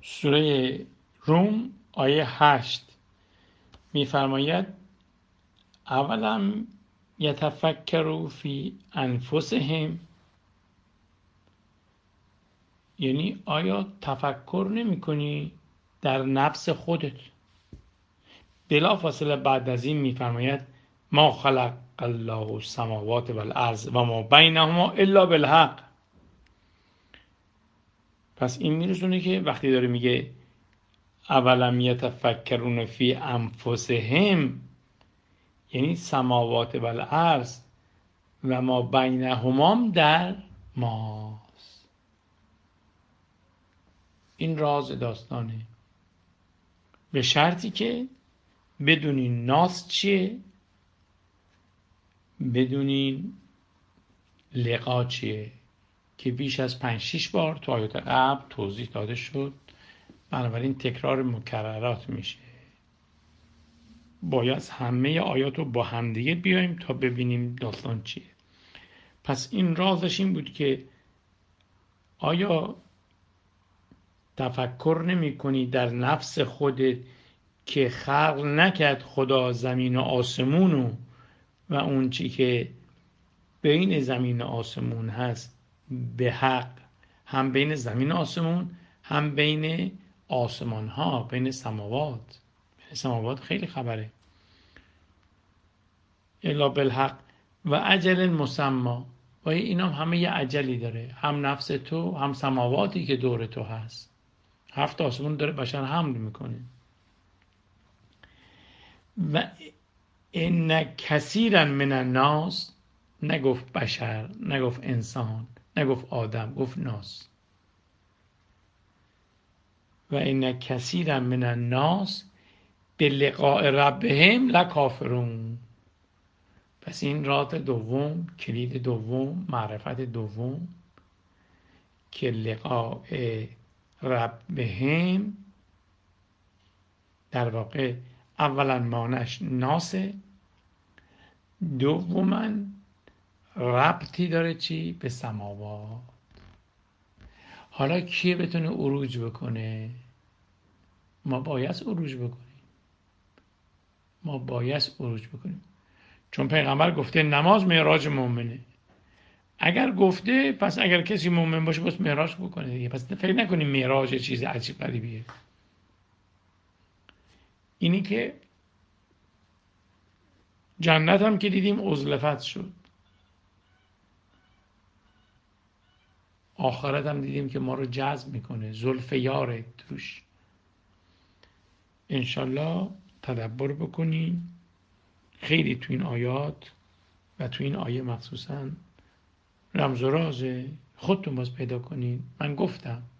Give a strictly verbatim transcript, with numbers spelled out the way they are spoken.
سوره روم آیه هشت میفرماید اولم یتفکروا فی انفسهم، یعنی آیا تفکر نمی کنی در نفس خودت؟ بلافاصله بعد از این میفرماید ما خلق الله السماوات والارض و ما بینهما الا بالحق. پس این میرسونه که وقتی داره میگه اولم یتفکرون فی انفسهم، یعنی سماوات والارض و ما بینهما در ماست. این راز داستانه، به شرطی که بدونین ناس چیه، بدونین لقا چیه که بیش از پنج شیش بار تو آیات قبل توضیح داده شد. بنابراین تکرار مکررات میشه. باید همه آیات رو با همدیگه بیایم تا ببینیم داستان چیه. پس این رازش این بود که آیا تفکر نمی کنی در نفس خودت که خلق نکرد خدا زمین و آسمونو و اون چی که بین زمین و آسمون هست به حق، هم بین زمین و آسمون هم بین آسمان ها، بین سماوات. بین سماوات خیلی خبره. الا بالحق و اجل مسمى، و اینا همه یه اجلی داره، هم نفس تو هم سماواتی که دور تو هست. هفت آسمون داره بشر حمل میکنه. و ان کثیرا من الناس، نگفت بشر، نگفت انسان، نگفت آدم، گفت ناس. و ان کثیرا من الناس به لقاء ربهم لکافرون. پس این رات دوم، کلید دوم، معرفت دوم که لقاء ربهم در واقع اولا مانش ناسه، دوما ربطی داره چی؟ به سماوات. حالا کیه بتونه عروج بکنه؟ ما باید عروج بکنیم. ما باید عروج بکنیم چون پیغمبر گفته نماز معراج مؤمنه. اگر گفته پس اگر کسی مؤمن باشه باید معراج بکنه دیگه. پس فکر نکنیم معراج چیز عجیب غریبیه. اینی که جنت هم که دیدیم عزلفت شد، آخرت هم دیدیم که ما رو جذب میکنه، زلف یاره توش. انشالله تدبر بکنین. خیلی تو این آیات و تو این آیه مخصوصا رمز و رازه، خودتون باز پیدا کنین. من گفتم